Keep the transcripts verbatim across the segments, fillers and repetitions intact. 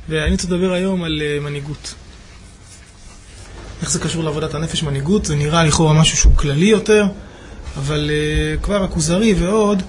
ואני רוצה לדבר היום על מנהיגות. איך זה קשור לעבודת הנפש מנהיגות? זה נראה לכאורה משהו שהוא כללי יותר, אבל uh, כבר הכוזרי ועוד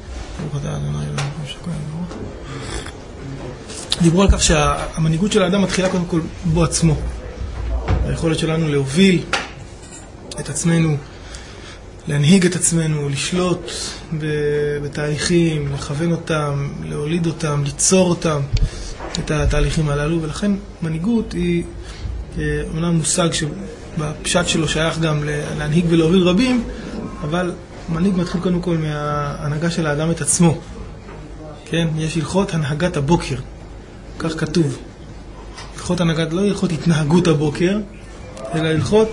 דיברו על כך שהמנהיגות של האדם מתחילה קודם כל בו עצמו. היכולת שלנו להוביל את עצמנו, להנהיג את עצמנו, לשלוט בתהליכים, לכוון אותם, להוליד אותם, ליצור אותם, את התהליכים הללו. ולכן מנהיגות היא אומנם מושג שבפשט שלו שייך גם להנהיג ולהוביל רבים, אבל מנהיג מתחיל קודם כל מההנהגה של האדם את עצמו. כן? יש הלכות הנהגת הבוקר, כך כתוב. הלכות הנהגת, לא הלכות התנהגות הבוקר, אלא הלכות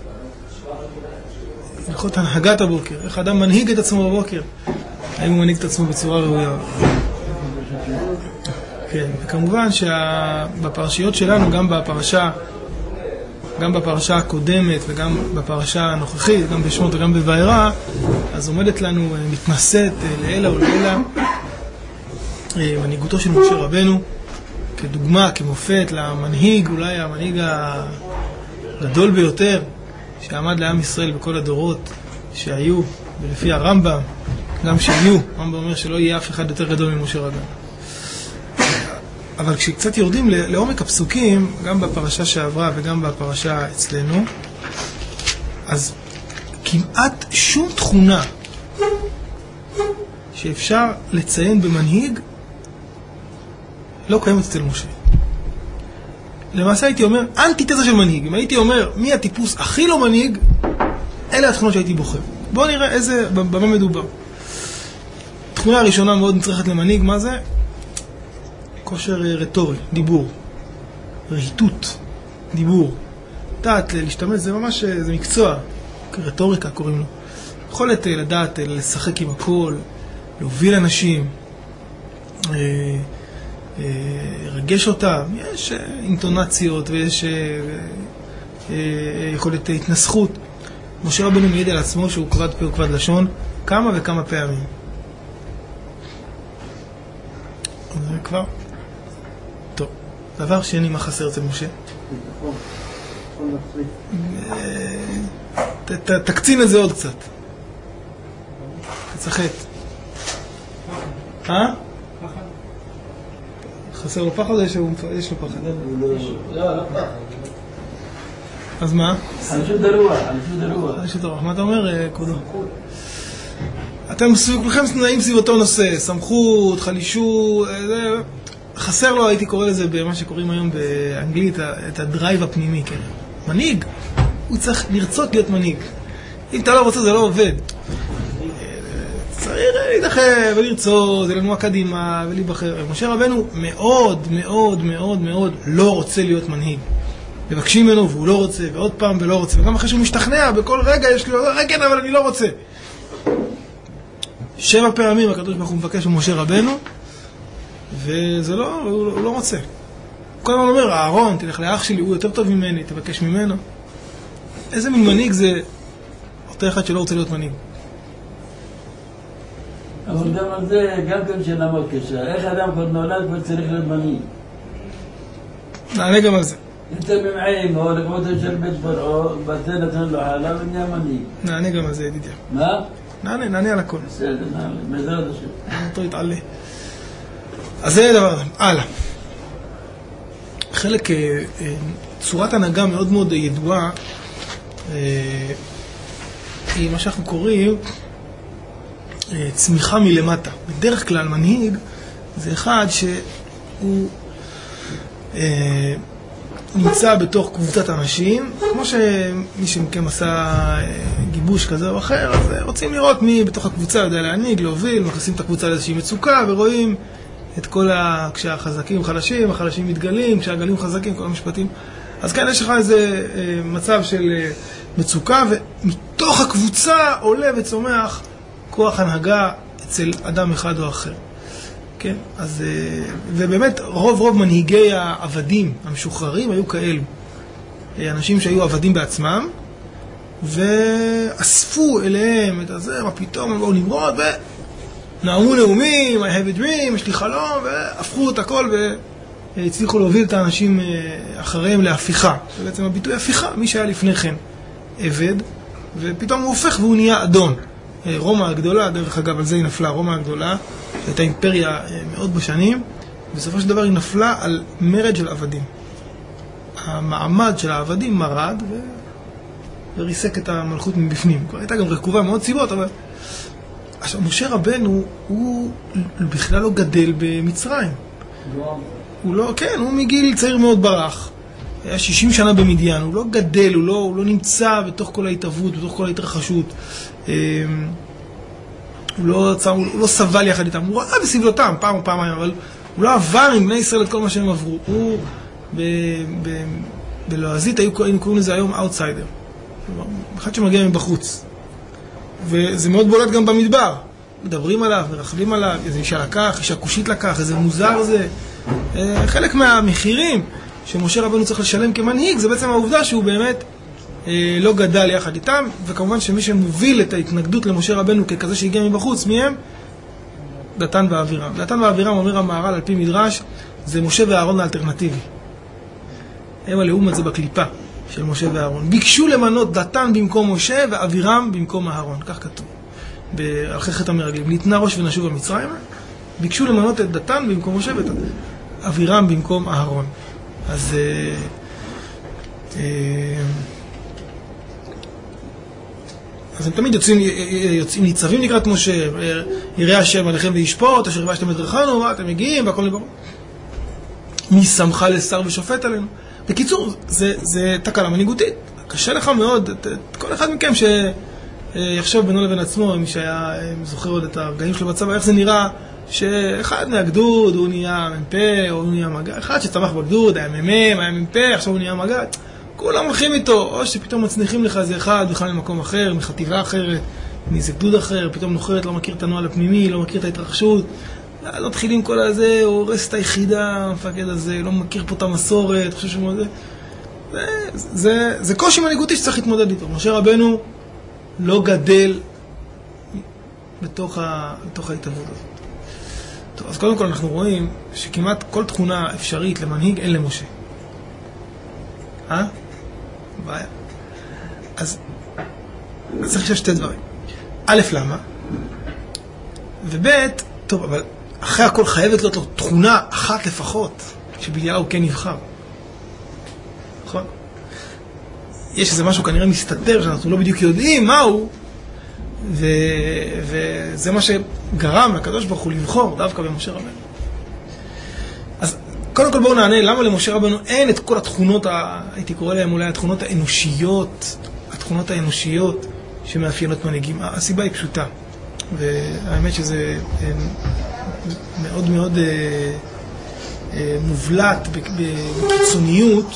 הלכות הנהגת הבוקר. איך האדם מנהיג את עצמו בבוקר? האם הוא מנהיג את עצמו בצורה ראויה? כן, וכמובן שבפרשיות שלנו, גם בפרשה גם בפרשה הקודמת וגם בפרשה הנוכחית, גם בשמות וגם בוירא, אז עומדת לנו מתנשאת לעילא ולעילא מנהיגותו של משה רבנו, כדוגמה, כמופת למנהיג, אולי המנהיג הגדול ביותר שעמד לעם ישראל בכל הדורות שהיו, ולפי הרמב"ם, גם שיהיו, הרמב"ם אומר שלא יהיה אף אחד יותר גדול ממשה רבנו. אבל כשקצת יורדים לעומק הפסוקים, גם בפרשה שעברה וגם בפרשה אצלנו, אז כמעט שום תכונה שאפשר לציין במנהיג לא קיימת אצל משה. למעשה הייתי אומר, אנטיתזה של מנהיג. אם הייתי אומר, מי הטיפוס הכי לא מנהיג, אלה התכונות שהייתי בוחר. בואו נראה איזה, במה מדובר. התכונה הראשונה מאוד נצרכת למנהיג, מה זה? כושר רטורי, דיבור. רהיטות, דיבור. דעת, להשתמש, זה ממש, זה מקצוע. רטוריקה קוראים לו. יכולת לדעת, לשחק עם הכל, להוביל אנשים, רגש אותם. יש אינטונציות ויש יכולת התנסחות. משה רבנו מעיד על עצמו שהוא כבד פה וכבד לשון כמה וכמה פעמים. זה כבר טוב. דבר שני, מה חסר אצל משה? תקצין את זה עוד קצת. תצחק. אה? חסר לו פחד או יש לו פחד? לא, לא פחד. אז מה? אליפות הרוח, אליפות הרוח. אליפות הרוח. מה אתה אומר, כבודו? אתם כולכם נעים סביב אותו נושא, סמכות, חלישות, חסר לו, הייתי קורא לזה במה שקוראים היום באנגלית, את הדרייב הפנימי, כן? מנהיג, הוא צריך לרצות להיות מנהיג. אם אתה לא רוצה, זה לא עובד. צריך להידחף ולרצות, לנוע קדימה ולהיבחר. משה רבנו מאוד מאוד מאוד מאוד לא רוצה להיות מנהיג. מבקשים ממנו והוא לא רוצה, ועוד פעם ולא רוצה, וגם אחרי שהוא משתכנע, בכל רגע יש לו, רגע, אבל אני לא רוצה. שבע פעמים הקדוש ברוך הוא מבקש ממשה רבנו, וזה לא, הוא לא רוצה. כל הזמן אומר, אהרון, תלך לאח שלי, הוא יותר טוב ממני, תבקש ממנו. איזה מין מנהיג זה אותו אחד שלא רוצה להיות מנהיג? אבל גם על זה, גם כן שאלה מאוד קשה. איך אדם כבר נולד כבר צריך להיות מנהיג? נענה גם על זה. انت ממעיים, או לכבוד של בית פרעה, בזה נתן לו חלב ונהיה מנהיג. נענה גם על זה, ידידיה. מה? נענה, נענה על הכל. בסדר, נענה, בעזרת השם. אותו יתעלה. אז זה דבר, הלאה. חלק, צורת הנהגה מאוד מאוד ידועה, היא מה שאנחנו קוראים צמיחה מלמטה. בדרך כלל מנהיג זה אחד שהוא נמצא בתוך קבוצת אנשים, כמו שמי שמכם עשה גיבוש כזה או אחר, אז רוצים לראות מי בתוך הקבוצה יודע להנהיג, להוביל, מכניסים את הקבוצה לאיזושהי מצוקה ורואים את כל ה... כשהחזקים חלשים, החלשים מתגלים, כשהגלים חזקים, כל המשפטים. אז כאן יש לך איזה מצב של מצוקה, ומתוך הקבוצה עולה וצומח כוח הנהגה אצל אדם אחד או אחר. כן? אז, ובאמת רוב רוב מנהיגי העבדים המשוחררים היו כאלו. אנשים שהיו עבדים בעצמם, ואספו אליהם את הזה, מה פתאום, הם באו נמרוד, ונעמו נאומים, I have a dream, יש לי חלום, והפכו את הכל הצליחו להוביל את האנשים אחריהם להפיכה. זה בעצם הביטוי הפיכה, מי שהיה לפני כן עבד, ופתאום הוא הופך והוא נהיה אדון. רומא הגדולה, דרך אגב, על זה היא נפלה, רומא הגדולה, שהייתה אימפריה מאוד בשנים, בסופו של דבר היא נפלה על מרד של עבדים. המעמד של העבדים מרד ו... וריסק את המלכות מבפנים. כבר הייתה גם רקובה מאוד סיבות, אבל... עכשיו, משה רבנו, הוא בכלל לא גדל במצרים. הוא לא, כן, הוא מגיל צעיר מאוד ברח. היה שישים שנה במדיין, הוא לא גדל, הוא לא, הוא לא נמצא בתוך כל ההתאבות, בתוך כל ההתרחשות. הוא לא, הוא לא סבל יחד איתם, הוא ראה בסבלותם פעם או פעמיים, אבל הוא לא עבר עם בני ישראל את כל מה שהם עברו. הוא, ב, ב, בלועזית, היינו קוראים לזה היום אאוטסיידר. אחד שמגיע מבחוץ. וזה מאוד בולט גם במדבר. מדברים עליו, מרחבים עליו, איזה אישה לקח, אישה כושית לקח, איזה מוזר זה. חלק מהמחירים שמשה רבנו צריך לשלם כמנהיג, זה בעצם העובדה שהוא באמת לא גדל יחד איתם, וכמובן שמי שמוביל את ההתנגדות למשה רבנו ככזה שהגיע מבחוץ, מהם? דתן ואבירם. דתן ואבירם, אומר המהר"ל על פי מדרש, זה משה ואהרון האלטרנטיבי. הם הלאום זה בקליפה של משה ואהרון. ביקשו למנות דתן במקום משה ואבירם במקום אהרון. כך כתוב. בהלכי חטא המרגלים. ניתנה ראש ונשוב במצרים. ביקשו למנות את דתן במקום משה ואת אבירם במקום אהרון. אז אה, אה, אז הם תמיד יוצאים, יוצאים ניצבים לקראת משה, יראה השם עליכם וישפוט, אשר יבשתם את דרכנו, אתם מגיעים והכל נברא. מי שמך לשר ושופט עלינו? בקיצור, זה, זה תקלה מנהיגותית. קשה לך מאוד, את, את כל אחד מכם שיחשוב בינו לבין עצמו, מי שהיה זוכר עוד את הרגעים שלו בצבא, איך זה נראה שאחד מהגדוד הוא נהיה מ"פ או הוא נהיה מג"ד, אחד שצמח בגדוד, היה מ"מ, היה מ"פ, עכשיו הוא נהיה מג"ד, כולם הולכים איתו, או שפתאום מצניחים לך איזה אחד בכלל ממקום אחר, מחטיבה אחרת, מאיזה גדוד אחר, פתאום נוחרת, לא מכיר את הנועל הפנימי, לא מכיר את ההתרחשות, לא מתחילים כל הזה, הוא הורס את היחידה, המפקד הזה, לא מכיר פה את המסורת, חושב שהוא זה. זה, זה, זה קושי מנהיגותי שצריך להתמודד איתו. משה רבנו לא גדל בתוך, ה, בתוך ההתאבות הזאת. טוב, אז קודם כל אנחנו רואים שכמעט כל תכונה אפשרית למנהיג אין למשה. אה? בעיה. אז צריך לשאול שתי דברים. א', למה? וב', טוב, אבל אחרי הכל חייבת להיות לו תכונה אחת לפחות, שבגללה הוא כן נבחר. נכון? יש איזה משהו כנראה מסתתר, שאנחנו לא בדיוק יודעים מהו, ו... וזה מה שגרם לקדוש ברוך הוא לבחור דווקא במשה רבנו. אז קודם כל בואו נענה, למה למשה רבנו אין את כל התכונות, ה... הייתי קורא להם אולי התכונות האנושיות, התכונות האנושיות שמאפיינות מנהיגים. הסיבה היא פשוטה. והאמת שזה מאוד מאוד מובלט בקיצוניות.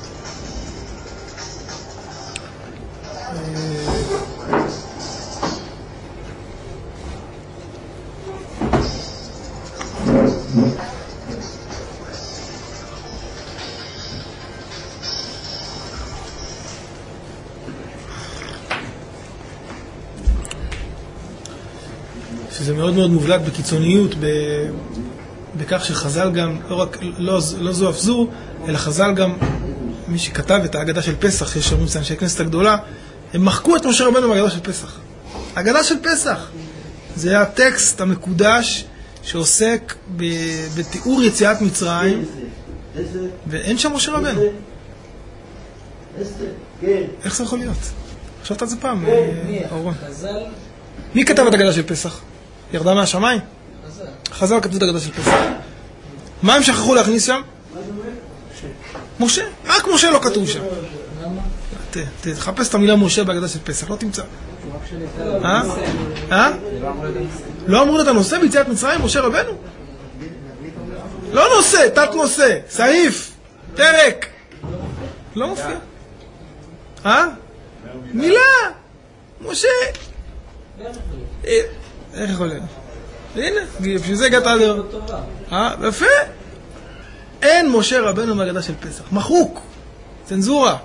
שזה מאוד מאוד מובלט בקיצוניות, בכך שחז"ל גם, לא רק, לא, לא זו אף זו, אלא חז"ל גם, מי שכתב את ההגדה של פסח, יש שומעים אנשי הכנסת הגדולה, הם מחקו את משה רבנו בהגדה של פסח. ההגדה של פסח, זה הטקסט המקודש שעוסק בתיאור יציאת מצרים, ואין שם משה רבנו. איך זה יכול להיות? חשבת על זה פעם, אורון? מי כתב את ההגדה של פסח? ירדה מהשמיים? חז"ל כתבו את ההגדה של פסח. מה הם שכחו להכניס שם? משה. רק משה לא כתוב שם. תחפש את המילה משה בהגדה של פסח, לא תמצא. אה? אה? לא אמרו את הנושא ביציאת מצרים, משה רבנו? לא נושא, תת נושא, סעיף, פרק. לא מופיע. אה? מילה. משה. איך יכול להיות? הנה, בשביל זה הגעת עליו. אה, יפה. אין משה רבנו בהגדה של פסח. מחוק. צנזורה.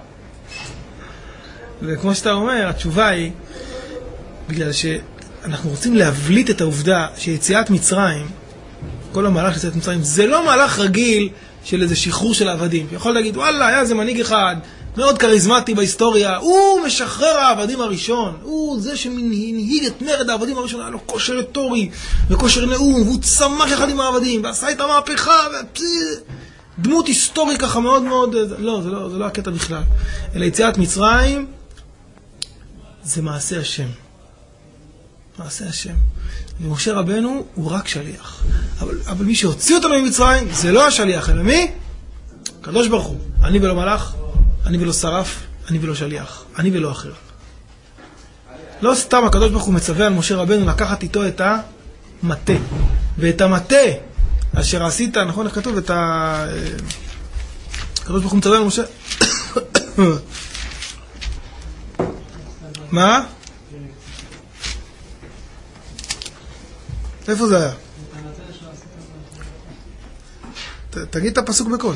וכמו שאתה אומר, התשובה היא, בגלל שאנחנו רוצים להבליט את העובדה שיציאת מצרים, כל המהלך של יציאת מצרים, זה לא מהלך רגיל של איזה שחרור של העבדים. יכול להגיד, וואלה, היה איזה מנהיג אחד, מאוד קריזמטי בהיסטוריה, הוא משחרר העבדים הראשון, הוא זה שנהיג את מרד העבדים הראשון, היה לו כושר רטורי וכושר נאום, והוא צמח יחד עם העבדים, ועשה את המהפכה, דמות היסטורית ככה מאוד מאוד, לא, זה לא, זה לא הקטע בכלל. אלא יציאת מצרים, זה מעשה השם. מעשה השם. ומשה רבנו הוא רק שליח. אבל, אבל מי שהוציא אותנו ממצרים, זה לא השליח, אלא מי? הקדוש ברוך הוא. אני ולא מלאך, אני ולא שרף, אני ולא שליח, אני ולא אחר. לא סתם הקדוש ברוך הוא מצווה על משה רבנו לקחת איתו את המטה. ואת המטה אשר עשית, נכון איך כתוב? את ה... הקדוש ברוך הוא מצווה על משה... מה? איפה זה היה? תגיד את הפסוק בקול.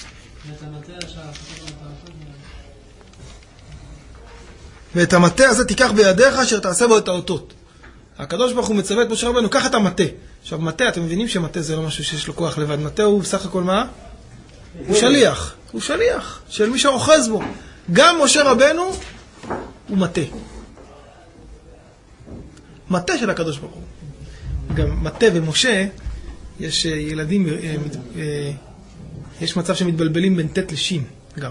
ואת המטה הזה תיקח בידיך אשר תעשה בו את האותות. הקדוש ברוך הוא מצווה את משה רבנו, קח את המטה. עכשיו מטה, אתם מבינים שמטה זה לא משהו שיש לו כוח לבד. מטה הוא בסך הכל מה? הוא שליח. הוא שליח של מי שאוחז בו. גם משה רבנו הוא מטה. מטה של הקדוש ברוך הוא. גם מטה ומשה, יש ילדים, יש מצב שמתבלבלים בין תת לשין גם.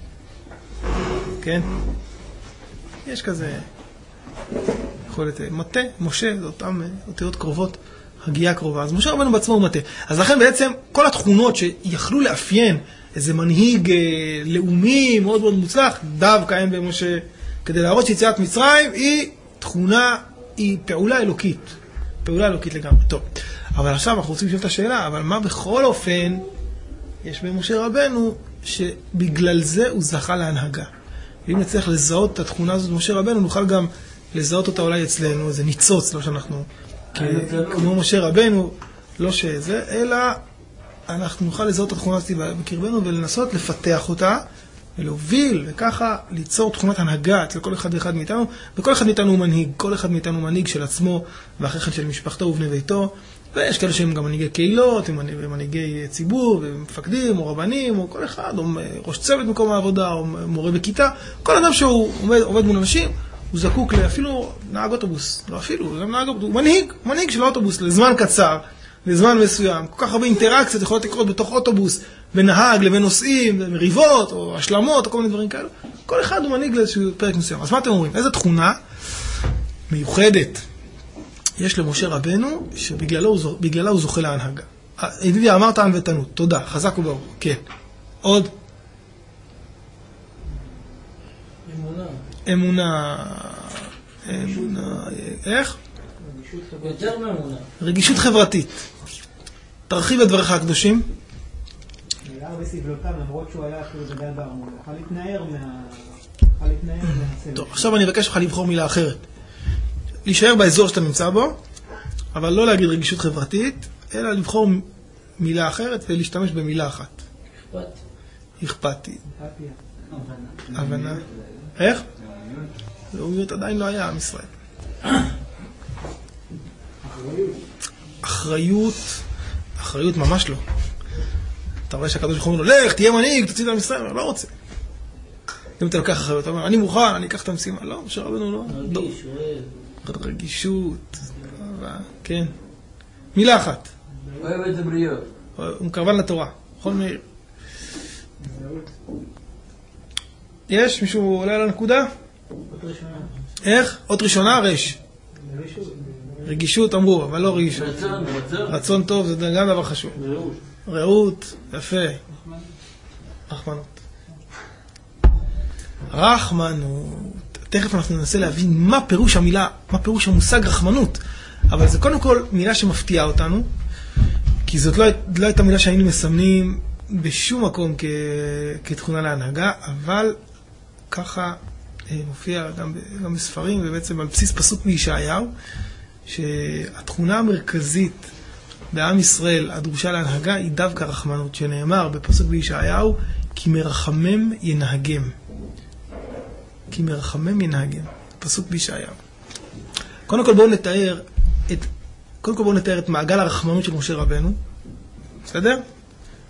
כן? יש כזה יכולת, מטה, משה, זה אותם אותיות קרובות, הגיעה קרובה. אז משה רבנו בעצמו הוא מטה. אז לכן בעצם כל התכונות שיכלו לאפיין איזה מנהיג לאומי מאוד מאוד מוצלח, דווקא הם במשה, כדי להראות שיציאת מצרים היא תכונה, היא פעולה אלוקית. פעולה אלוקית לגמרי. טוב. אבל עכשיו אנחנו רוצים לשאול את השאלה, אבל מה בכל אופן יש במשה רבנו שבגלל זה הוא זכה להנהגה? ואם נצליח לזהות את התכונה הזאת במשה רבנו, נוכל גם לזהות אותה אולי אצלנו, איזה ניצוץ, לא שאנחנו כמו משה רבנו, לא שזה, אלא אנחנו נוכל לזהות את התכונה הזאת בקרבנו ולנסות לפתח אותה, ולהוביל, וככה ליצור תכונת הנהגה אצל כל אחד ואחד מאיתנו, וכל אחד מאיתנו הוא מנהיג, כל אחד מאיתנו מנהיג של עצמו, ואחרי כן של משפחתו ובני ביתו, ויש כאלה שהם גם מנהיגי קהילות, ומנהיגי ציבור, ומפקדים, או רבנים, או כל אחד, או ראש צוות מקום העבודה, או מורה בכיתה, כל אדם שהוא עומד, עובד מול אנשים, הוא זקוק לאפילו נהג אוטובוס, לא אפילו, גם נהג אוטובוס, הוא מנהיג, מנהיג של אוטובוס לזמן קצר, לזמן מסוים, כל כך הרבה אינטראקציות יכולות לקרות בתוך אוטובוס, בין נהג לבין נוסעים, מריבות או השלמות או כל מיני דברים כאלה. כל אחד הוא מנהיג לאיזשהו פרק מסוים. אז מה אתם אומרים? איזו תכונה מיוחדת יש למשה רבנו שבגללה הוא זוכה להנהגה? ידידי, אמרת ענוותנות. תודה. חזק וברוך. כן. עוד? אמונה. אמונה. אמונה. איך? יותר מאמונה. רגישות חברתית. תרחיב את דבריך הקדושים. היה הרבה סבלותם, למרות שהוא היה אפילו גדל בארמון. יכול להתנער מה... יכול להתנער מהסבל. טוב, עכשיו אני מבקש לך לבחור מילה אחרת. להישאר באזור שאתה נמצא בו, אבל לא להגיד רגישות חברתית, אלא לבחור מילה אחרת ולהשתמש במילה אחת. אכפת. אכפתי. אמפתיה. הבנה. איך? לאומיות עדיין לא היה עם ישראל. אחריות. אחריות. אחריות ממש לא. אתה רואה שהקדוש ברוך הוא אומר לו, לך, תהיה מנהיג, תוציא את עם ישראל, לא רוצה. אם אתה לקח אחריות, אתה אומר, אני מוכן, אני אקח את המשימה. לא, משה רבנו לא. רגיש, אוהב. רגישות. כן. מילה אחת. אוהב את הבריות. הוא מקרבן לתורה. יכול מאיר. יש? מישהו עולה על הנקודה? איך? עוד ראשונה, רש. רגישות אמרו, אבל לא רגישות. רצון, רצון. רצון טוב, זה גם דבר חשוב. רעות. רעות, יפה. רחמנות. רחמנות. תכף אנחנו ננסה להבין מה פירוש המילה, מה פירוש המושג רחמנות. אבל זה קודם כל מילה שמפתיעה אותנו, כי זאת לא, לא הייתה מילה שהיינו מסמנים בשום מקום כ, כתכונה להנהגה, אבל ככה מופיע גם, גם בספרים, ובעצם על בסיס פסוק מישעיהו, שהתכונה המרכזית בעם ישראל הדרושה להנהגה היא דווקא רחמנות, שנאמר בפסוק בישעיהו, כי מרחמם ינהגם. כי מרחמם ינהגם. פסוק בישעיהו. קודם כל בואו נתאר את, קודם כל בואו נתאר את מעגל הרחמנות של משה רבנו. בסדר?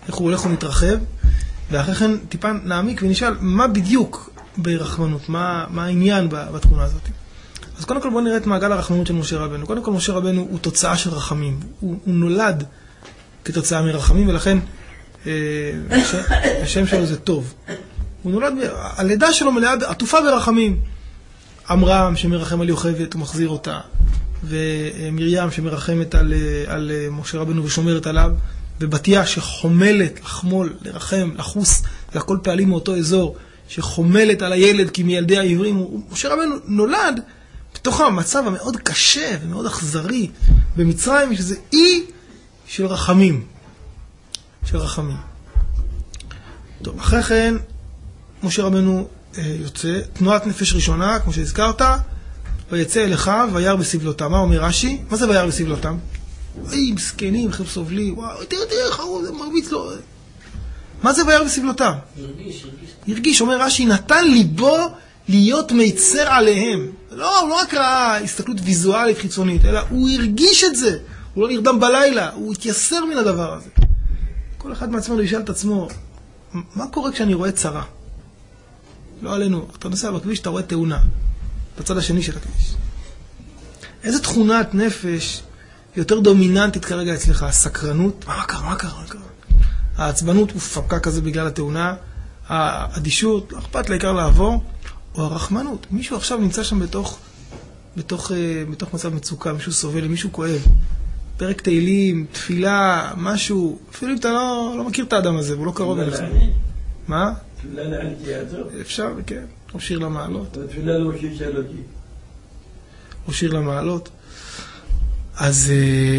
איך הוא הולך ומתרחב, ואחרי כן טיפה נעמיק ונשאל מה בדיוק ברחמנות, מה, מה העניין בתכונה הזאת. אז קודם כל בואו נראה את מעגל הרחמנות של משה רבנו. קודם כל משה רבנו הוא תוצאה של רחמים, הוא, הוא נולד כתוצאה מרחמים, ולכן אה, השם, השם שלו זה טוב. הוא נולד, הלידה שלו מלאה, עטופה ברחמים. עמרם שמרחם על יוכבד ומחזיר אותה, ומרים שמרחמת על, על משה רבנו ושומרת עליו, ובתיה שחומלת לחמול, לרחם, לחוס, זה הכל פעלים מאותו אזור, שחומלת על הילד כי מילדי העברים. משה רבנו נולד בתוך המצב המאוד קשה ומאוד אכזרי במצרים, שזה אי של רחמים. של רחמים. טוב, אחרי כן משה רבנו יוצא, תנועת נפש ראשונה, כמו שהזכרת, ויצא אל אחיו וירא בסבלותם. מה אומר רש"י? מה זה וירא בסבלותם? אי, מסכנים, חב סובלי, וואו, תראה, תראה, חרוב, זה מרביץ לו. מה זה וירא בסבלותם? הרגיש, הרגיש. הרגיש, אומר רש"י, נתן ליבו להיות מיצר עליהם. לא, הוא לא רק ראה הסתכלות ויזואלית חיצונית, אלא הוא הרגיש את זה. הוא לא נרדם בלילה, הוא התייסר מן הדבר הזה. כל אחד מעצמנו ישאל את עצמו, מה קורה כשאני רואה צרה? לא עלינו, אתה נוסע בכביש, אתה רואה תאונה, בצד השני של הכביש. איזה תכונת נפש יותר דומיננטית כרגע אצלך? הסקרנות? מה קרה, מה קרה, מה קרה? העצבנות ופקה כזה בגלל התאונה, האדישות, לא אכפת לעיקר לעבור, או הרחמנות. מישהו עכשיו נמצא שם בתוך, בתוך, בתוך מצב מצוקה, מישהו סובל, מישהו כואב. פרק תהילים, תפילה, משהו, אפילו אם אתה לא, לא מכיר את האדם הזה, הוא לא קרוב אליך. מה? תפילה לענתי עצור? אפשר, כן. או שיר למעלות. תפילה לא שישאל אותי. או שיר למעלות. אז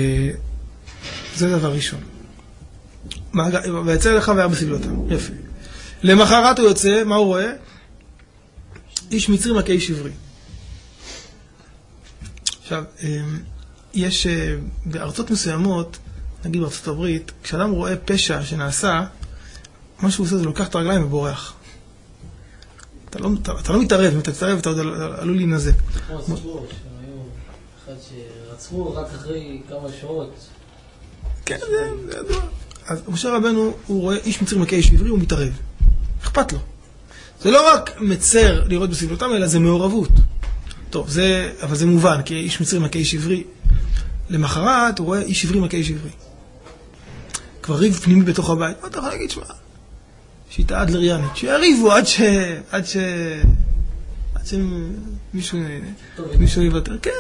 זה דבר ראשון. ויצא אליך וירא בסבלותם. יפה. למחרת הוא יוצא, מה הוא רואה? איש מצרי מכה איש עברי. עכשיו, יש בארצות מסוימות, נגיד בארצות הברית, כשאדם רואה פשע שנעשה, מה שהוא עושה זה לוקח את הרגליים ובורח. אתה לא, אתה, אתה לא מתערב, אם אתה תתערב אתה עוד עלול להינזק. כמו הסיפור, שהיו אחד שרצחו רק אחרי כמה שעות. כן, זה, זה ידוע. אז משה רבנו, הוא רואה איש מצרי מכה איש עברי, הוא מתערב. אכפת לו. זה לא רק מצר לראות בסבלותם, אלא זה מעורבות. טוב, זה, אבל זה מובן, כי איש מצרי מכה איש עברי. למחרת הוא רואה איש עברי מכה איש עברי. כבר ריב פנימי בתוך הבית. מה אתה יכול להגיד, שמה? שיטה אדלריאנית, שיריבו עד ש... עד ש... עד שמישהו... מישהו יוותר. כן.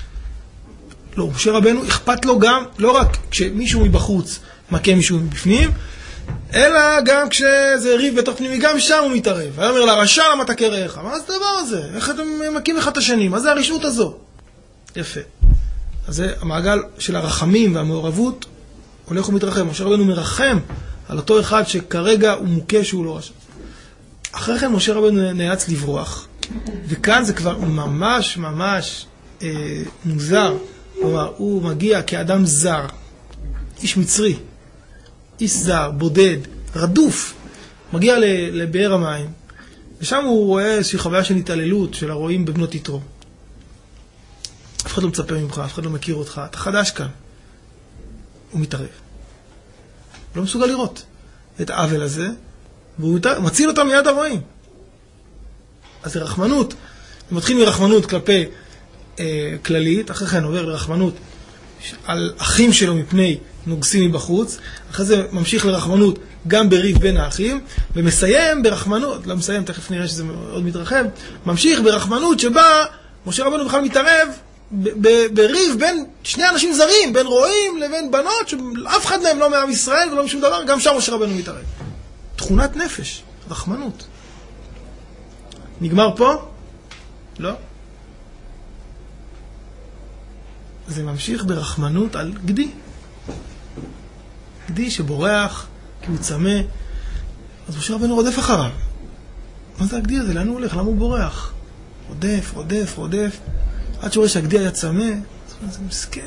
לא, משה רבנו אכפת לו גם, לא רק כשמישהו מבחוץ מכה מישהו מבפנים, אלא גם כשזה ריב בתוך פנימי, גם שם הוא מתערב. היה אומר לרשע, למה אתה קרעך? מה זה הדבר הזה? איך אתם מכים אחד את השני? מה זה הרשעות הזו? יפה. אז זה המעגל של הרחמים והמעורבות הולך ומתרחב. משה רבנו מרחם על אותו אחד שכרגע הוא מוכה שהוא לא רשע. אחרי כן משה רבנו נאלץ לברוח. וכאן זה כבר ממש ממש אה, מוזר. כלומר, הוא מגיע כאדם זר, איש מצרי, איש זר, בודד, רדוף, מגיע לבאר המים, ושם הוא רואה איזושהי חוויה של התעללות של הרועים בבנות יתרו. אף אחד לא מצפה ממך, אף אחד לא מכיר אותך, אתה חדש כאן. הוא מתערב. לא מסוגל לראות את העוול הזה, והוא מציל אותם מיד הרועים. אז זה רחמנות. זה מתחיל מרחמנות כלפי אה, כללית, אחרי כן עובר לרחמנות על אחים שלו מפני נוגסים מבחוץ, אחרי זה ממשיך לרחמנות גם בריב בין האחים, ומסיים ברחמנות, לא מסיים, תכף נראה שזה מאוד מתרחב, ממשיך ברחמנות שבה משה רבנו בכלל מתערב בריב בין שני אנשים זרים, בין רועים לבין בנות, שאף אחד מהם לא מעם ישראל ולא משום דבר, גם שם משה רבנו מתערב. תכונת נפש, רחמנות. נגמר פה? לא. זה ממשיך ברחמנות על גדי. גדי שבורח, כי הוא צמא. אז משה רבנו רודף אחריו. מה זה הגדי הזה? לאן הוא הולך? למה הוא בורח? רודף, רודף, רודף. עד שהוא רואה שהגדי היה צמא, זה מסכן.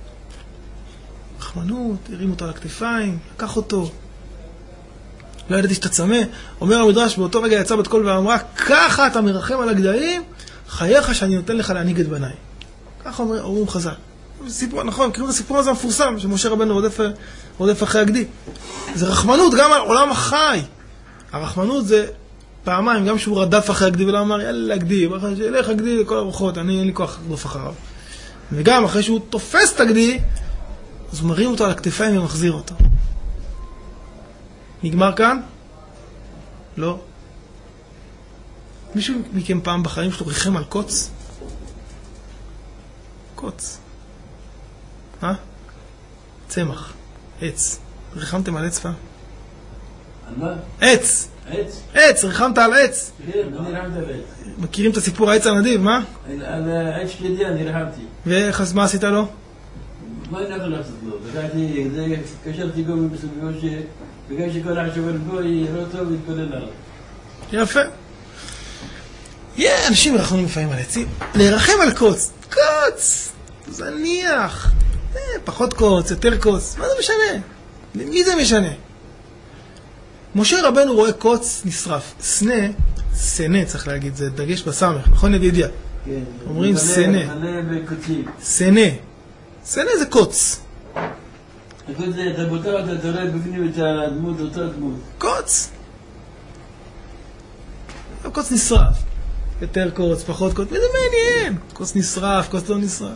רחמנות, הרים אותו על הכתפיים, לקח אותו. לא ידעתי שאתה צמא. אומר המדרש, באותו רגע יצא בת קול ואמרה, ככה אתה מרחם על הגדיים, חייך שאני נותן לך להנהיג את בניי. ככה אומרים חז"ל. סיפור, נכון, כאילו הסיפור הזה המפורסם, שמשה רבנו רודף, רודף אחרי הגדי. זה רחמנות גם על עולם החי. הרחמנות זה פעמיים, גם שהוא רדף אחרי הגדי ולא אמר, יאללה הגדי, ילך הגדי לכל הרוחות, אני אין לי כוח לרדוף אחריו. וגם אחרי שהוא תופס את הגדי, אז הוא מרים אותו על הכתפיים ומחזיר אותו. נגמר כאן? לא. מישהו מכם פעם בחיים שלו ריחם על קוץ? קוץ. מה? צמח. עץ. ריחמתם על עץ פעם? על מה? עץ! עץ? עץ! ריחמת על עץ! כן, אני ריחמתי על עץ. מכירים את הסיפור העץ הנדיב, מה? על העץ שלי אני ריחמתי. ואיך אז מה עשית לו? מה אני יכול לעשות לו? לקחתי, זה קשרתי גו בסביבו ש... בגלל שכל החשוב על גו יראה אותו ויתכונן עליו. יפה. יהיה, אנשים מרחמים לפעמים על עצים. להרחם על קוץ. קוץ! זניח. אה, פחות קוץ, יותר קוץ. מה זה משנה? למי זה משנה? משה רבנו רואה קוץ נשרף. סנה, סנה צריך להגיד, זה דגש בסמך, נכון ידידיה? כן. אומרים סנה. מלא בקוצים. סנה. סנה זה קוץ. הקוץ זה, אתה בוטח, אתה רואה בפנים את הדמות, אותה דמות. קוץ. קוץ נשרף. יותר קוץ, פחות קוץ, וזה מעניין. קוץ נשרף, קוץ לא נשרף.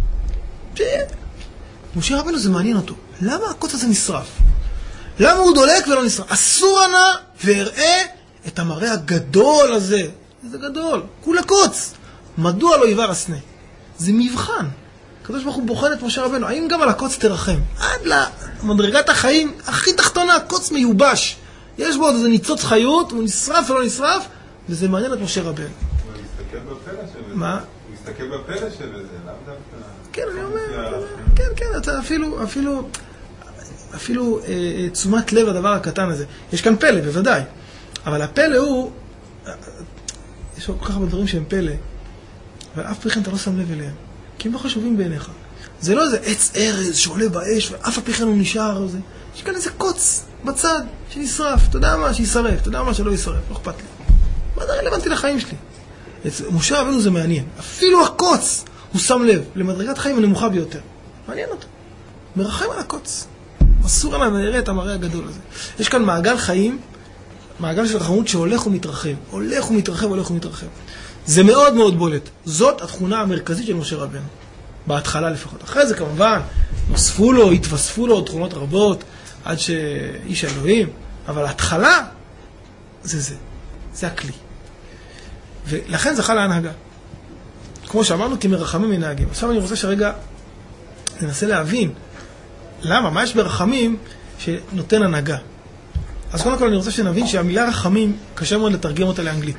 משה רבנו זה מעניין אותו. למה הקוץ הזה נשרף? למה הוא דולק ולא נשרף? אסור ענה והראה את המראה הגדול הזה. זה גדול, כולה קוץ. מדוע לא יבר הסנה? זה מבחן. הקדוש ברוך הוא בוחן את משה רבנו. האם גם על הקוץ תרחם? עד למדרגת החיים הכי תחתונה, קוץ מיובש. יש בו איזה ניצוץ חיות, הוא נשרף ולא נשרף, וזה מעניין את משה רבנו. הוא מסתכל בפלא של זה. מה? הוא מסתכל בפלא של זה, לאו דווקא... כן, אני אומר, כן, כן, אתה אפילו, אפילו, אפילו אה, תשומת לב לדבר הקטן הזה. יש כאן פלא, בוודאי. אבל הפלא הוא, יש כל כך הרבה דברים שהם פלא, אבל אף פריכן אתה לא שם לב אליהם. כי הם לא חשובים בעיניך. זה לא איזה עץ ארז שעולה באש, ואף פריכן הוא נשאר. זה. יש כאן איזה קוץ בצד שנשרף. אתה יודע מה? שישרף. אתה יודע מה? שלא ישרף. לא אכפת לי. מה זה רלוונטי לחיים שלי? משה רבנו זה מעניין. אפילו הקוץ הוא שם לב למדרגת חיים הנמוכה ביותר. מעניין אותו. מרחם על הקוץ. אסור עליו ונראה את המראה הגדול הזה. יש כאן מעגל חיים, מעגל של רחמות שהולך ומתרחב. הולך ומתרחב, הולך ומתרחב. זה מאוד מאוד בולט. זאת התכונה המרכזית של משה רבנו. בהתחלה לפחות. אחרי זה כמובן נוספו לו, התווספו לו עוד תכונות רבות עד שאיש אלוהים. אבל ההתחלה זה זה. זה הכלי. ולכן זכה להנהגה. כמו שאמרנו, כי מרחמים מנהגים. עכשיו אני רוצה שרגע ננסה להבין למה, מה יש ברחמים שנותן הנהגה. אז קודם כל אני רוצה שנבין שהמילה רחמים קשה מאוד לתרגם אותה לאנגלית.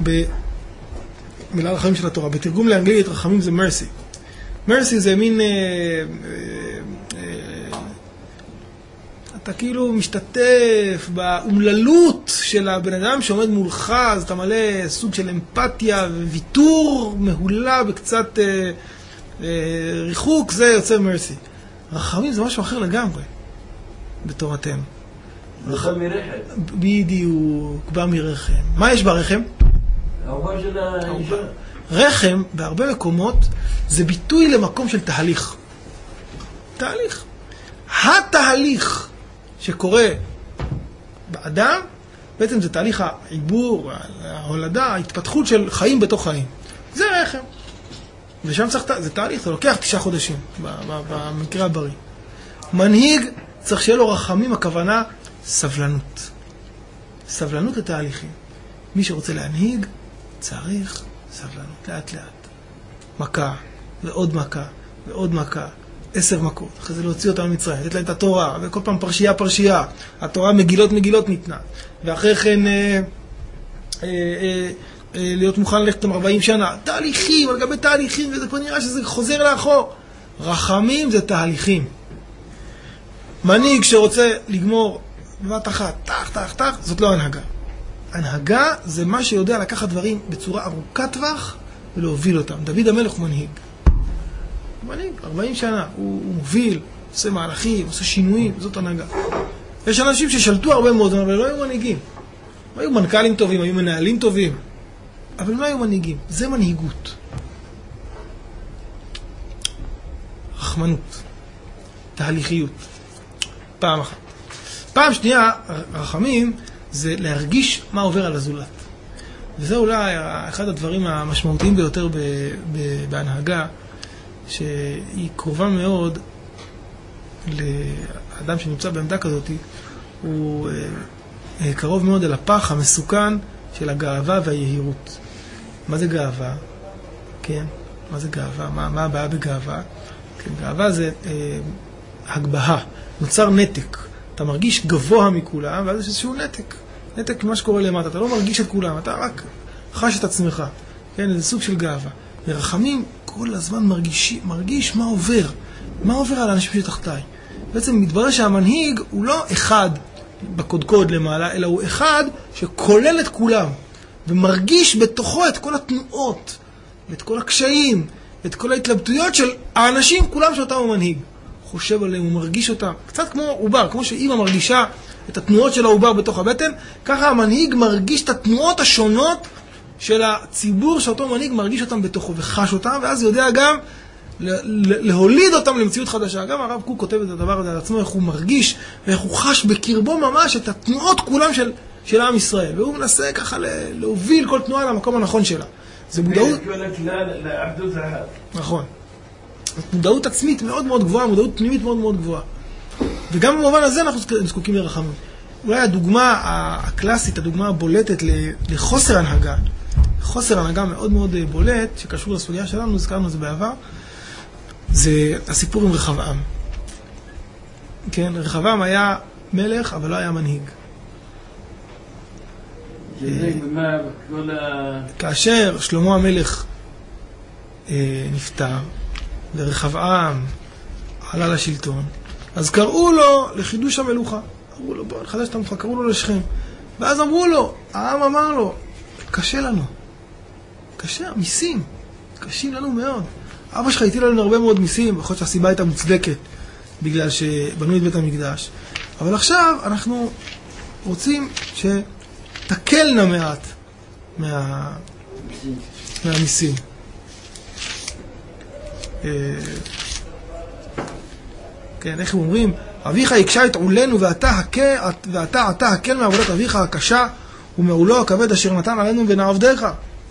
במילה רחמים של התורה, בתרגום לאנגלית רחמים זה mercy. mercy זה מין... אה, אה, אה, אתה כאילו משתתף באומללות של הבן אדם שעומד מולך, אז אתה מלא סוג של אמפתיה וויתור מהולה בקצת אה, אה, ריחוק, זה יוצא מרסי. רחמים זה משהו אחר לגמרי בתורתנו. זה בא מרחם. בדיוק, בא מרחם. מה יש ברחם? העובר של האישה. רחם בהרבה מקומות זה ביטוי למקום של תהליך. תהליך. התהליך שקורה באדם, בעצם זה תהליך העיבור, ההולדה, ההתפתחות של חיים בתוך חיים. זה רחם. ושם צריך, זה תהליך, זה לוקח תשעה חודשים, במקרה הבריא. מנהיג צריך שיהיה לו רחמים, הכוונה סבלנות. סבלנות לתהליכים. מי שרוצה להנהיג, צריך סבלנות, לאט לאט. מכה, ועוד מכה, ועוד מכה. עשר מכות, אחרי זה להוציא אותם ממצרים, לתת להם את התורה, וכל פעם פרשייה פרשייה, התורה מגילות מגילות ניתנה, ואחרי כן אה, אה, אה, אה, להיות מוכן ללכת עם ארבעים שנה, תהליכים, על גבי תהליכים, וזה כבר נראה שזה חוזר לאחור. רחמים זה תהליכים. מנהיג שרוצה לגמור בבת אחת, תח, תח, תח, זאת לא הנהגה. הנהגה זה מה שיודע לקחת דברים בצורה ארוכת טווח ולהוביל אותם. דוד המלך הוא מנהיג. מנהיג, ארבעים שנה, הוא, הוא מוביל, עושה מהלכים, עושה שינויים, זאת הנהגה. יש אנשים ששלטו הרבה מאוד, אבל לא היו מנהיגים. היו מנכ"לים טובים, היו מנהלים טובים, אבל לא היו מנהיגים. זה מנהיגות. רחמנות, תהליכיות. פעם אחת. פעם שנייה, רחמים זה להרגיש מה עובר על הזולת. וזה אולי אחד הדברים המשמעותיים ביותר ב, ב, בהנהגה, שהיא קרובה מאוד לאדם שנמצא בעמדה כזאת, הוא אה, קרוב מאוד אל הפח המסוכן של הגאווה והיהירות. מה זה גאווה? כן, מה זה גאווה? מה, מה הבעיה בגאווה? כן, גאווה זה אה, הגבהה, נוצר נתק. אתה מרגיש גבוה מכולם, ואז יש איזשהו נתק. נתק ממה שקורה למטה. אתה לא מרגיש את כולם, אתה רק חש את עצמך. כן, זה סוג של גאווה. ורחמים כל הזמן מרגיש, מרגיש מה עובר. מה עובר על האנשים שתחתיי. בעצם מתברר שהמנהיג הוא לא אחד בקודקוד למעלה, אלא הוא אחד שכולל את כולם. ומרגיש בתוכו את כל התנועות, ואת כל הקשיים, ואת כל ההתלבטויות של האנשים, כולם שאותם הוא מנהיג. חושב עליהם, הוא מרגיש אותם. קצת כמו עובר, כמו שאמא מרגישה את התנועות של העובר בתוך הבטן, ככה המנהיג מרגיש את התנועות השונות של הציבור שאותו מנהיג מרגיש אותם בתוכו וחש אותם, ואז יודע גם להוליד אותם למציאות חדשה. גם הרב קוק כותב את הדבר הזה על עצמו, איך הוא מרגיש ואיך הוא חש בקרבו ממש את התנועות כולם של, של עם ישראל. והוא מנסה ככה להוביל כל תנועה למקום הנכון שלה. זה מודעות... נכון. מודעות עצמית מאוד מאוד גבוהה, מודעות פנימית מאוד מאוד גבוהה. וגם במובן הזה אנחנו זקוקים לרחמים. אולי הדוגמה הקלאסית, הדוגמה הבולטת לחוסר הנהגה, חוסר הנהגה מאוד מאוד בולט, שקשור לסוגיה שלנו, הזכרנו את זה בעבר, זה הסיפור עם רחבעם. כן, רחבעם היה מלך, אבל לא היה מנהיג. כאשר שלמה המלך נפטר, ורחבעם עלה לשלטון, אז קראו לו לחידוש המלוכה. אמרו לו, בוא נחדש את המלוכה, קראו לו לשכם. ואז אמרו לו, העם אמר לו, קשה לנו. קשה, מיסים. קשים לנו מאוד. אבא שלך הטיל לנו הרבה מאוד מיסים, יכול להיות שהסיבה הייתה מוצדקת, בגלל שבנו את בית המקדש. אבל עכשיו אנחנו רוצים שתקלנה מעט מה... מהמיסים. כן, איך הם אומרים? אביך יקשה את עולנו ואתה הקל, ואתה אתה הקל מעבודת אביך הקשה ומעולו הכבד אשר נתן עלינו ונעבדך.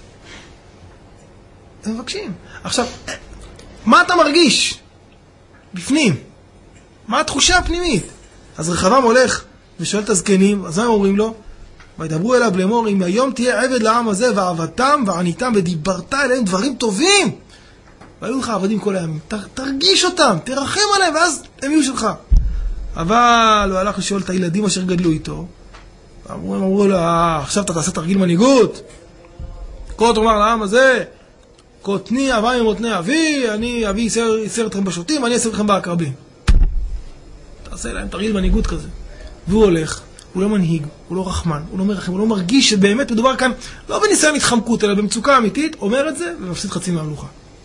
הם מבקשים. עכשיו, מה אתה מרגיש? בפנים. מה התחושה הפנימית? אז רחבעם הולך ושואל את הזקנים, אז מה הם אומרים לו? וידברו אליו לאמור, אם היום תהיה עבד לעם הזה ועבדתם ועניתם ודיברת אליהם דברים טובים, והיו לך עבדים כל הימים. תרגיש אותם, תרחם עליהם, ואז הם יהיו שלך. אבל הוא הלך לשאול את הילדים אשר גדלו איתו. אמרו, הם אמרו לו, עכשיו אתה תעשה תרגיל מנהיגות. כה תאמר לעם הזה, קוטני אבי ממותני אבי, אני אבי יסר אתכם בשוטים, אני אסר אתכם בעקרבים. תעשה להם תרגיל מנהיגות כזה. והוא הולך, הוא לא מנהיג, הוא לא רחמן, הוא לא מרחם, הוא לא מרגיש שבאמת מדובר כאן, לא בניסיון התחמקות, אלא במצוקה אמיתית, אומר את זה ומפסיד חצי מהמלוכה.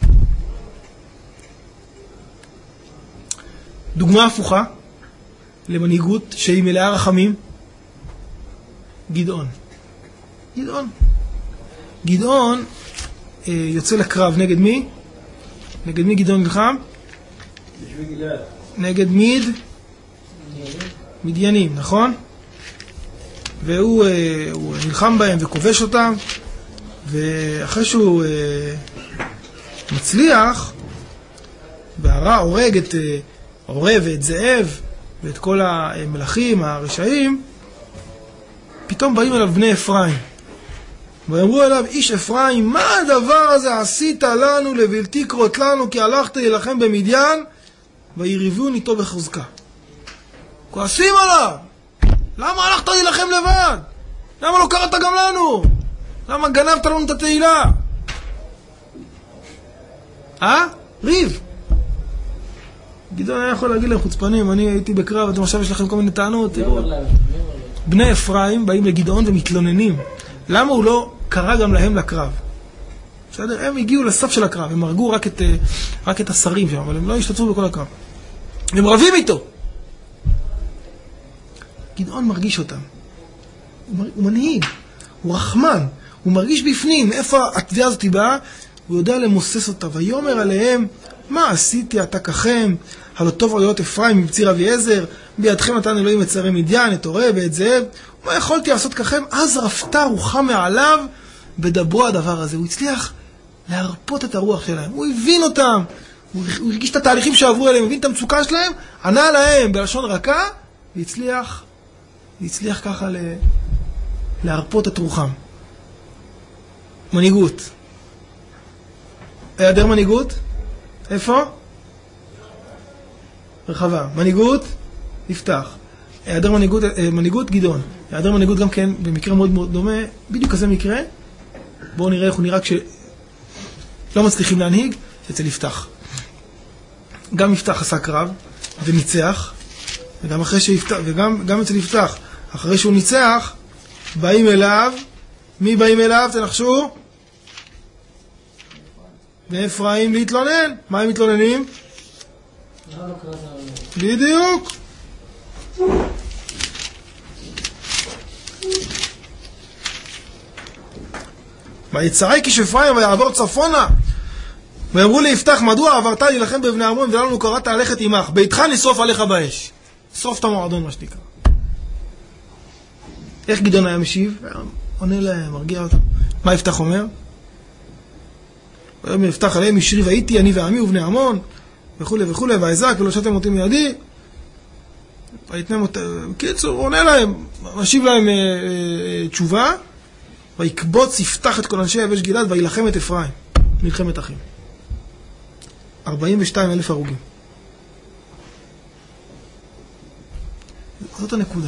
דוגמה הפוכה למנהיגות שהיא מלאה רחמים, גדעון. גדעון. גדעון אה, יוצא לקרב נגד מי? נגד מי גדעון נלחם? נגד מיד? מדיינים, נכון? והוא אה, הוא נלחם בהם וכובש אותם, ואחרי שהוא אה, מצליח, והרע הורג את... אה, עורב ואת זאב ואת כל המלכים הרשעים, פתאום באים אליו בני אפרים ואמרו אליו, איש אפרים, מה הדבר הזה עשית לנו לבלתי קרות לנו, כי הלכת להילחם במדיין ויריבון איתו בחוזקה. כועסים עליו, למה הלכת להילחם לבד? למה לא קראת גם לנו? למה גנבת לנו את התהילה? אה? ריב. גדעון היה יכול להגיד להם, חוצפנים, אני הייתי בקרב, אתם עכשיו יש לכם כל מיני טענות. בני אפרים באים לגדעון ומתלוננים. למה הוא לא קרא גם להם לקרב? בסדר? הם הגיעו לסוף של הקרב, הם הרגו רק את, רק את השרים שם, אבל הם לא השתתפו בכל הקרב. הם רבים איתו. גדעון מרגיש אותם. הוא מנהיג, הוא רחמן, הוא מרגיש בפנים איפה התביעה הזאת באה, הוא יודע למוסס אותה. ויאמר עליהם, מה עשיתי עתקכם? הלא טוב עליות אפרים מבציר אביעזר, בידכם נתן אלוהים את צרי מדיין, את עורב ואת זאב. מה יכולתי לעשות ככם? אז רפתה רוחה מעליו בדברו הדבר הזה. הוא הצליח להרפות את הרוח שלהם. הוא הבין אותם. הוא, הוא הרגיש את התהליכים שעברו אליהם, הבין את המצוקה שלהם, ענה להם בלשון רכה, והצליח, והצליח ככה ל, להרפות את רוחם. מנהיגות. היעדר מנהיגות? איפה? רחבה. מנהיגות? יפתח. היעדר מנהיגות, מנהיגות גדעון. היעדר מנהיגות גם כן, במקרה מאוד מאוד דומה, בדיוק כזה מקרה. בואו נראה איך הוא נראה כשלא מצליחים להנהיג, אצל יפתח. גם יפתח עשה קרב וניצח, וגם אחרי שיפתח, וגם גם אצל יפתח, אחרי שהוא ניצח, באים אליו, מי באים אליו? תנחשו? ואפרים להתלונן. מה הם מתלוננים? בדיוק. ויצרי כשאפרים ויעבור צפונה, ואמרו לי יפתח, מדוע עברת להילחם בבני עמון ולנו קראת ללכת עמך? ביתך נשרוף עליך באש. שרוף את המועדון, מה שנקרא. איך גדעון היה משיב? עונה להם, מרגיע אותם. מה יפתח אומר? ויאמר יפתח עליהם, ישרי והייתי אני ועמי ובני עמון וכו' וכו', ואעזק ולא שתם אותי מידי. ויתנם אותם, קיצור, הוא עונה להם, משיב להם אה, אה, תשובה, ויקבוץ יפתח את כל אנשי יבש גלעד וילחם את אפרים. מלחמת אחים. ארבעים ושתיים אלף הרוגים. זאת הנקודה.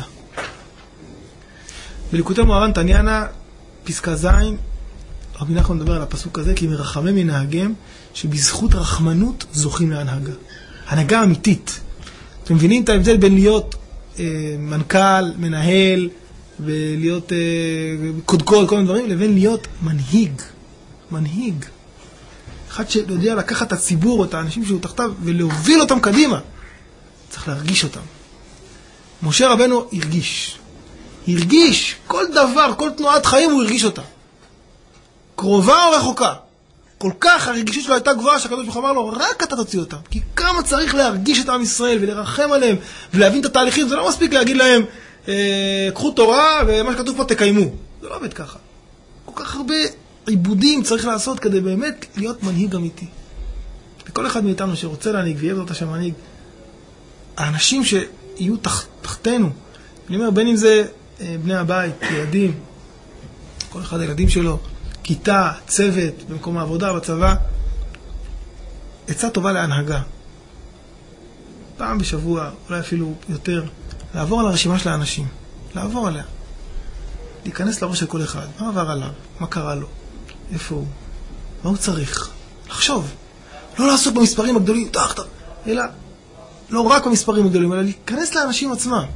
בליקוטי מוהר"ן תניאנה, פסקה ז', רבי נחמן מדבר על הפסוק הזה, כי מרחמי מנהגם, שבזכות רחמנות זוכים להנהגה. הנהגה אמיתית. אתם מבינים את ההבדל בין להיות אה, מנכ"ל, מנהל, ולהיות אה, קודקוד, כל מיני דברים, לבין להיות מנהיג. מנהיג. אחד שיודע לקחת את הציבור, או את האנשים שהוא תחתיו, ולהוביל אותם קדימה. צריך להרגיש אותם. משה רבנו הרגיש. הרגיש. כל דבר, כל תנועת חיים הוא הרגיש אותה. קרובה או רחוקה. כל כך הרגישות שלו הייתה גבוהה, שהקדוש ברוך הוא אמר לו, רק אתה תוציא אותם. כי כמה צריך להרגיש את עם ישראל, ולרחם עליהם, ולהבין את התהליכים. זה לא מספיק להגיד להם, אה, קחו תורה, ומה שכתוב פה תקיימו. זה לא עובד ככה. כל כך הרבה עיבודים צריך לעשות, כדי באמת להיות מנהיג אמיתי. וכל אחד מאיתנו שרוצה להנהיג, ויהיה זאת השם מנהיג, האנשים שיהיו תח, תחתנו, אני אומר, בין אם זה אה, בני הבית, ילדים, כל אחד הילדים שלו, כיתה, צוות, במקום העבודה, בצבא, עצה טובה להנהגה. פעם בשבוע, אולי אפילו יותר, לעבור על הרשימה של האנשים. לעבור עליה. להיכנס לראש של כל אחד. מה עבר עליו? מה קרה לו? איפה הוא? מה הוא צריך? לחשוב. לא לעסוק במספרים הגדולים, תח, תח, אלא לא רק במספרים הגדולים, אלא להיכנס לאנשים עצמם.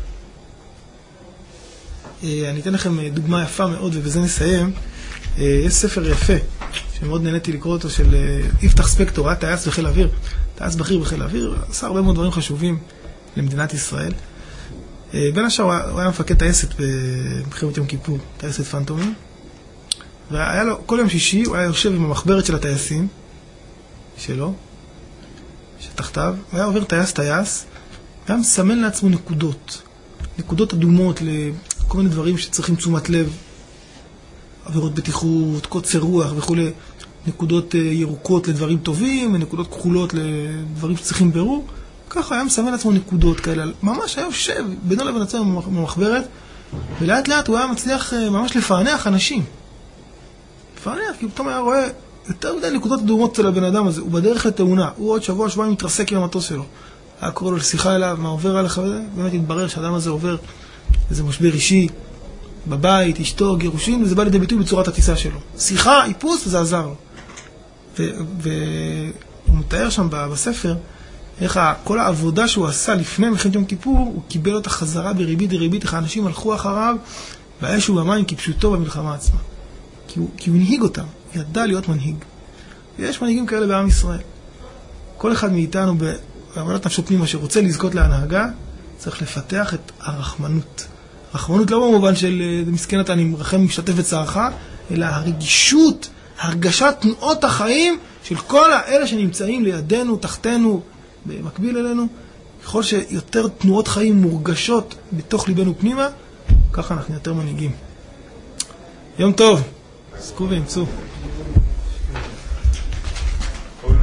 אני אתן לכם דוגמה יפה מאוד, ובזה נסיים. יש ספר יפה, שמאוד נהניתי לקרוא אותו, של יפתח ספקטור, היה טייס בחיל האוויר, טייס בכיר בחיל האוויר, עשה הרבה מאוד דברים חשובים למדינת ישראל. בין השאר הוא היה מפקד טייסת במלחמת יום כיפור, טייסת פנטומים, והיה לו, כל יום שישי הוא היה יושב עם המחברת של הטייסים שלו, שתחתיו, הוא היה עובר טייס טייס, והיה מסמן לעצמו נקודות, נקודות אדומות לכל מיני דברים שצריכים תשומת לב, עבירות בטיחות, קוצר רוח וכו', נקודות ירוקות לדברים טובים, ונקודות כחולות לדברים שצריכים ברור. ככה היה מסמן לעצמו נקודות כאלה, ממש היה יושב בינו לבין עצמו במחברת, ולאט לאט הוא היה מצליח ממש לפענח אנשים. לפענח, כי פתאום היה רואה יותר מדי נקודות אדומות אצל הבן אדם הזה, הוא בדרך לתאונה, הוא עוד שבוע שבוע מתרסק עם המטוס שלו. היה קורא לו לשיחה אליו, מה עובר עליך, באמת התברר שהאדם הזה עובר איזה משבר אישי, בבית, אשתו, גירושים, וזה בא לידי ביטוי בצורת הטיסה שלו. שיחה, איפוס, וזה עזר לו. והוא מתאר שם בספר, איך כל העבודה שהוא עשה לפני מלחמת יום כיפור, הוא קיבל אותה חזרה בריבית דריבית, איך האנשים הלכו אחריו, והאש ובמים כפשוטו במלחמה עצמה. כי הוא, כי הוא הנהיג אותם, הוא ידע להיות מנהיג. ויש מנהיגים כאלה בעם ישראל. כל אחד מאיתנו, בעבודת נפשו פנימה שרוצה לזכות להנהגה, צריך לפתח את הרחמנות. רחמנות לא במובן של מסכן אתה, אני מרחם משתתף בצערך, אלא הרגישות הרגשת תנועות החיים של כל האלה שנמצאים לידינו, תחתנו, במקביל אלינו. ככל שיותר תנועות חיים מורגשות בתוך ליבנו פנימה, ככה אנחנו יותר מנהיגים. יום טוב, עסקו ואמצו.